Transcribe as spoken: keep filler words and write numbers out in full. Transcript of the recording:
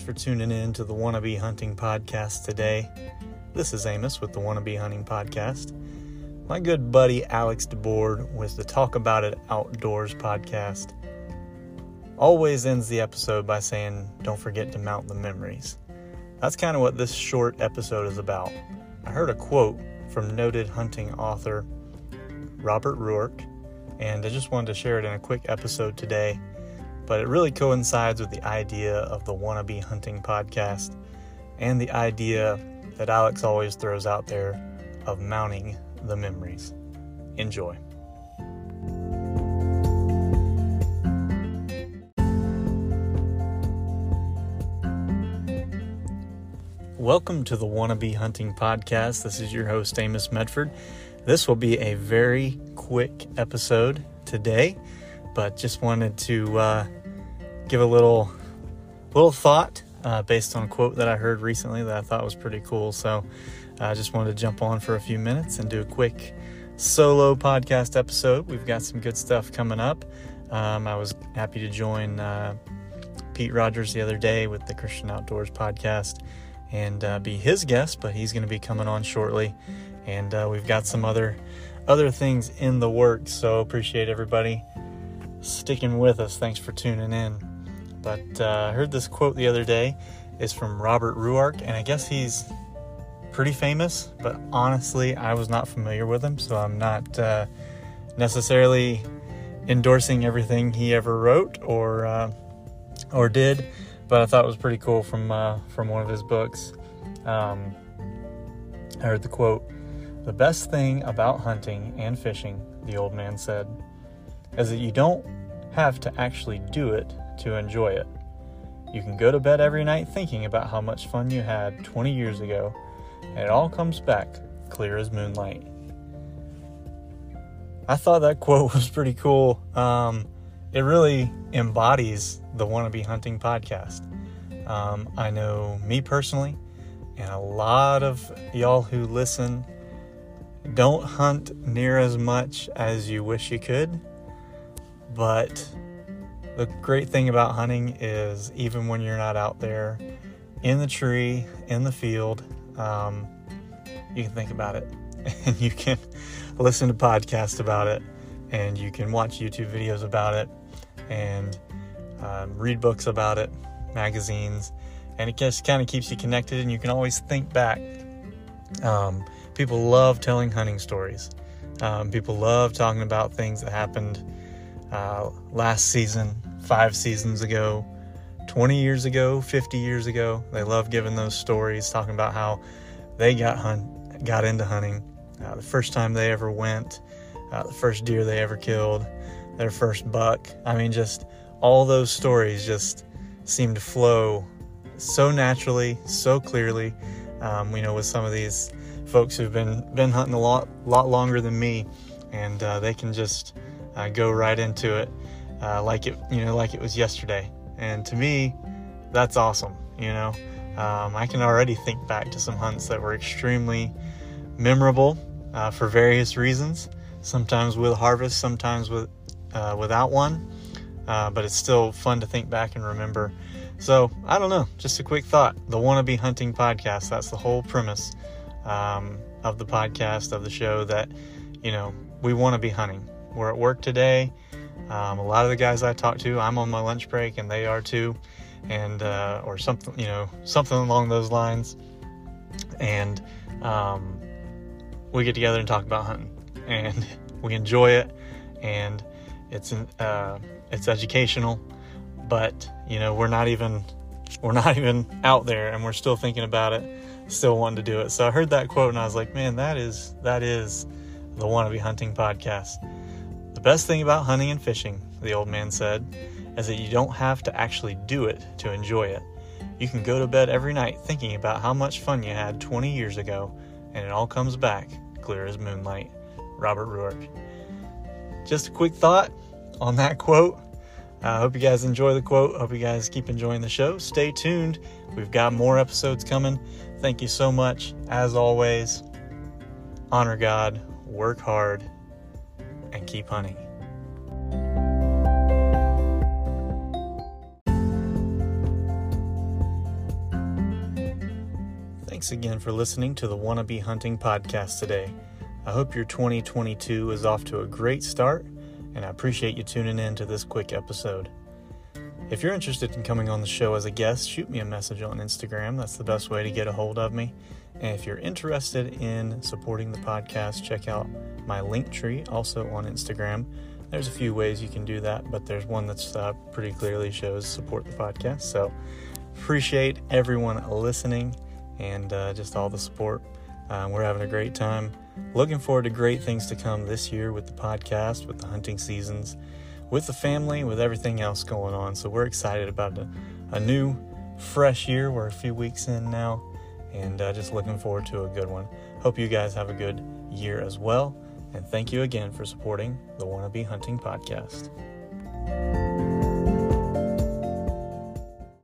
for tuning in to the Wannabe Hunting Podcast today. This is Amos with the Wannabe Hunting Podcast. My good buddy Alex DeBoard with the Talk About It Outdoors podcast always ends the episode by saying, don't forget to mount the memories. That's kind of what this short episode is about. I heard a quote from noted hunting author Robert Ruark, and I just wanted to share it in a quick episode today. But it really coincides with the idea of the Wannabe Hunting Podcast and the idea that Alex always throws out there of mounting the memories. Enjoy. Welcome to the Wannabe Hunting Podcast. This is your host, Amos Medford. This will be a very quick episode today, but just wanted to uh, give a little little thought uh, based on a quote that I heard recently that I thought was pretty cool. So I uh, just wanted to jump on for a few minutes and do a quick solo podcast episode. We've got some good stuff coming up. Um, I was happy to join uh, Pete Rogers the other day with the Christian Outdoors podcast and uh, be his guest, but he's going to be coming on shortly. And uh, we've got some other other things in the works. So appreciate everybody sticking with us. Thanks for tuning in. But uh, I heard this quote the other day. It's from Robert Ruark, and I guess he's pretty famous, but honestly, I was not familiar with him, so I'm not uh, necessarily endorsing everything he ever wrote or uh, or did, but I thought it was pretty cool from uh, from one of his books. Um, I heard the quote, "The best thing about hunting and fishing," the old man said, "is that you don't have to actually do it to enjoy it. You can go to bed every night thinking about how much fun you had twenty years ago, and it all comes back clear as moonlight." I thought that quote was pretty cool. Um, it really embodies the Wannabe Hunting Podcast. Um, I know me personally, and a lot of y'all who listen don't hunt near as much as you wish you could. But the great thing about hunting is even when you're not out there in the tree, in the field, um, you can think about it and you can listen to podcasts about it and you can watch YouTube videos about it and um, read books about it, magazines, and it just kind of keeps you connected and you can always think back. Um, people love telling hunting stories. Um, people love talking about things that happened Uh, last season, five seasons ago, twenty years ago, fifty years ago. They love giving those stories, talking about how they got hunt, got into hunting, uh, the first time they ever went, uh, the first deer they ever killed, their first buck. I mean, just all those stories just seem to flow so naturally, so clearly. Um, you know, with some of these folks who've been been hunting a lot, lot longer than me, and uh, they can just Uh, go right into it, uh, like it, you know, like it was yesterday. And to me, that's awesome. You know, um, I can already think back to some hunts that were extremely memorable uh, for various reasons. Sometimes with harvest, sometimes with uh, without one. Uh, but it's still fun to think back and remember. So I don't know, just a quick thought. The Wannabe Hunting Podcast. That's the whole premise um, of the podcast, of the show. That you know, we want to be hunting. We're at work today. Um, a lot of the guys I talk to, I'm on my lunch break and they are too. And, uh, or something, you know, something along those lines. And, um, we get together and talk about hunting and we enjoy it. And it's, uh, it's educational, but you know, we're not even, we're not even out there and we're still thinking about it, still wanting to do it. So I heard that quote and I was like, man, that is, that is the Wannabe Hunting Podcast. The best thing about hunting and fishing, the old man said, is that you don't have to actually do it to enjoy it. You can go to bed every night thinking about how much fun you had twenty years ago, and it all comes back clear as moonlight. Robert Ruark. Just a quick thought on that quote. I uh, hope you guys enjoy the quote. Hope you guys keep enjoying the show. Stay tuned. We've got more episodes coming. Thank you so much. As always, honor God, work hard, and keep hunting. thanks again for listening to the Wannabe Hunting Podcast today. I hope your twenty twenty-two is off to a great start, and I appreciate you tuning in to this quick episode. If you're interested in coming on the show as a guest, shoot me a message on Instagram. That's the best way to get a hold of me. And if you're interested in supporting the podcast, check out my Linktree, also on Instagram. There's a few ways you can do that, but there's one that's uh, pretty clearly shows support the podcast. So appreciate everyone listening and uh, just all the support. Uh, we're having a great time. Looking forward to great things to come this year with the podcast, with the hunting seasons, with the family, with everything else going on. So we're excited about a, a new, fresh year. We're a few weeks in now, and uh, just looking forward to a good one. Hope you guys have a good year as well. And thank you again for supporting the Wannabe Hunting Podcast.